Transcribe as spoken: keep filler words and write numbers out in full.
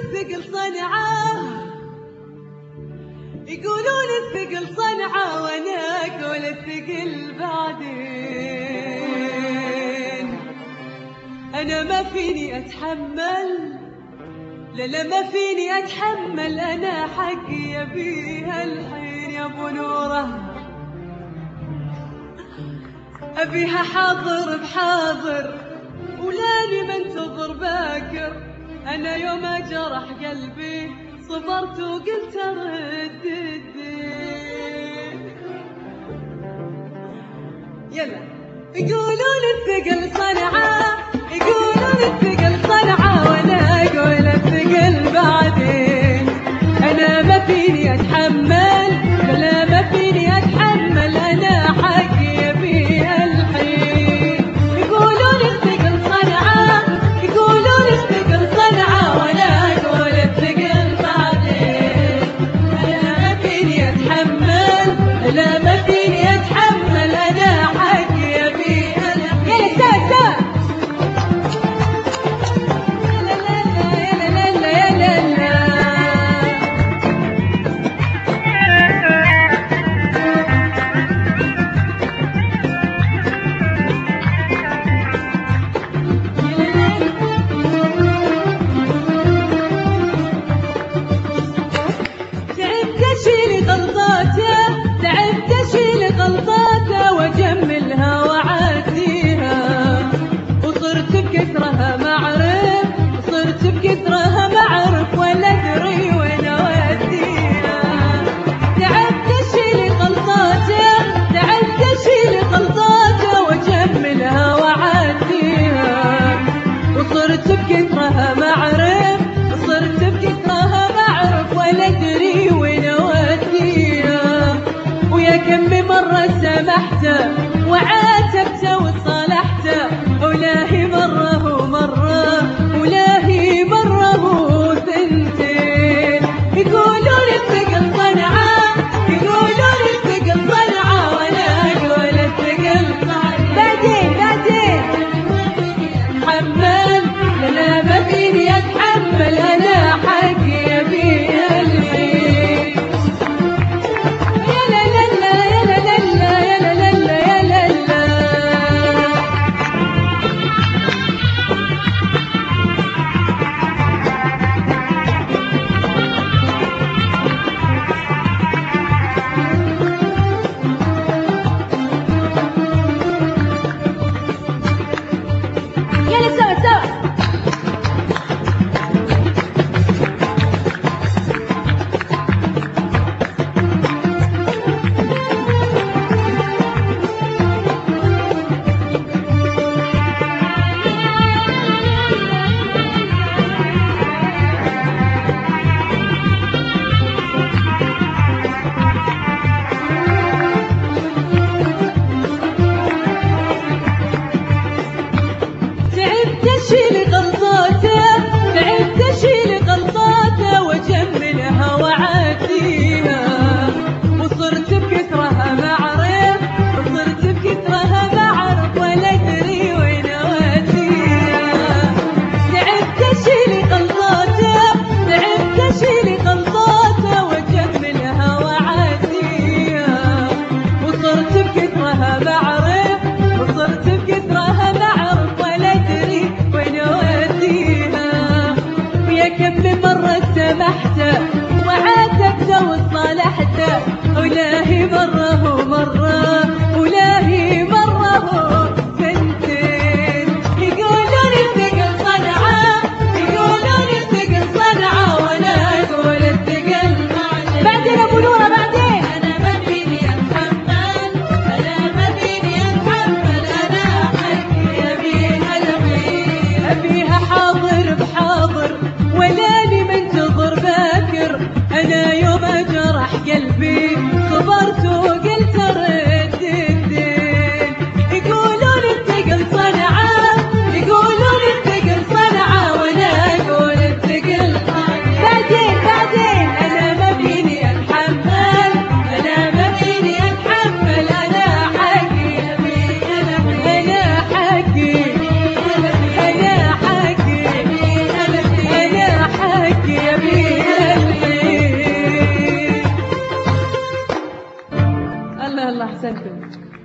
الثقل صنعة، يقولون الثقل صنعة وانا اقول الثقل بعدين. انا ما فيني اتحمل، لا لا ما فيني اتحمل، انا حقي ابيها الحين يا ابو نوره، ابيها حاضر بحاضر ولاني منتظر باكر. انا يوم جرح قلبي صبرت وقلت ارد الدين. يلا يقولون الثقل صنعة، يقولون الثقل صنعة وانا اقول الثقل بعدين. انا ما فيني اتحمل، لا ما فيني اتحمل، انا حقي ابيها الحين. يقولون الثقل صنعة، يقولون الثقل صنعة وانا اقول الثقل بعدين. انا ما فيني اتحمل، لا ما فيني اتحمل، انا حقي ابيها الحين. يلا ساك ساك أحسنتم.